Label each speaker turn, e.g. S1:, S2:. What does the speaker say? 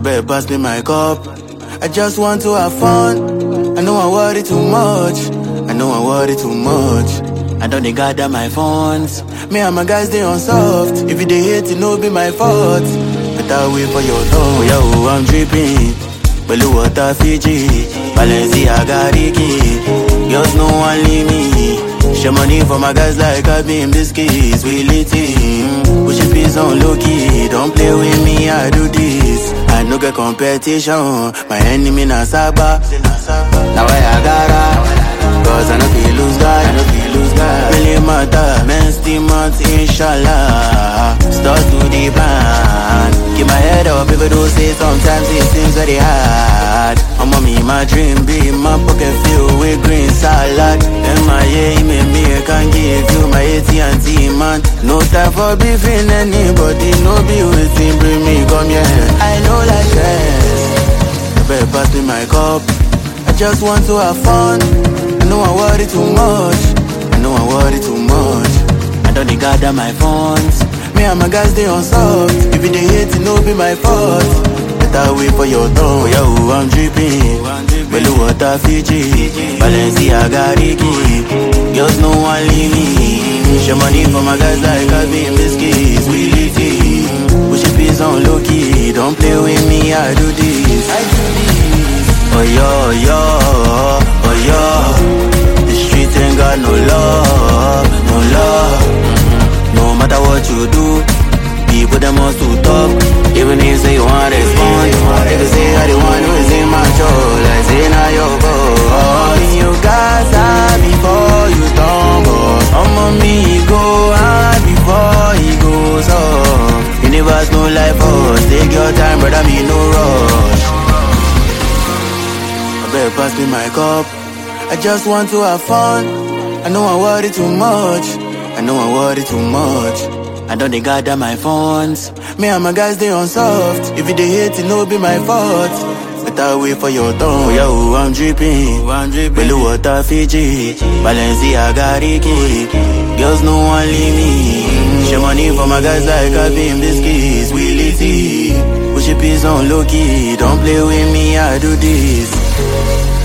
S1: better pass me my cup. I just want to have fun. I know I worry too much. I know I worry too much. I don't dey gather my funds. Me and my guys, they on soft. If you dey hate, it no be my fault. Better wait for your turn. Yo, I'm dripping. Blue water Fiji. Balenciaga Ricky. Girls no one leave me. Share money for my guys like I been biscuits. We lit it. Push your piece on low key. Don't play with me, I do this. I no get competition. My enemy na Saba. Now I gotta. Cause I no feel lose God, I no feel lose God. Really matter, men still months, inshallah. Start to the plan. Keep my head up, people do say sometimes it seems very hard. I'm on me, my dream be my pocket filled with green salad. MIA, me, I can give you my AT&T, man. No time for beefing anybody, no be waiting, bring me, come here. I know like this. You better pass me my cup. I just want to have fun. I know I worry too much. I know I worry too much. I don't dey gather my funds. Me and my guys, they on soft. If you dey hate, it no be my fault. Better wait for your turn. Yo, I'm dripping. Blue water Fiji. Balenciaga Ricky. Girls no one leave me. Share money for my guys like I been biscuits. We lit it. Push your piece on low key. Don't play with me, I do this. Oh yo, oh yo. The streets ain't got no love, no love. No matter what you do, people them must to talk. Even if say you want respond, they can say how they want to say my show. Like say now your fault. You got before you stumble. Some of me go hard before he goes off. Universe no life for us. Take your time, brother, me no rush. Better pass me my cup. I just want to have fun. I know I worry too much. I know I worry too much. I don't dey gather my funds. Me and my guys, they on soft. If you dey hate, it no be my fault. Better wait for your turn. Yo, I'm dripping. Blue water Fiji. Balenciaga Ricky. Girls no one leave me. Share money for my guys like I been biscuits. We lit it. Push your piece on low key. Don't play with me, I do this.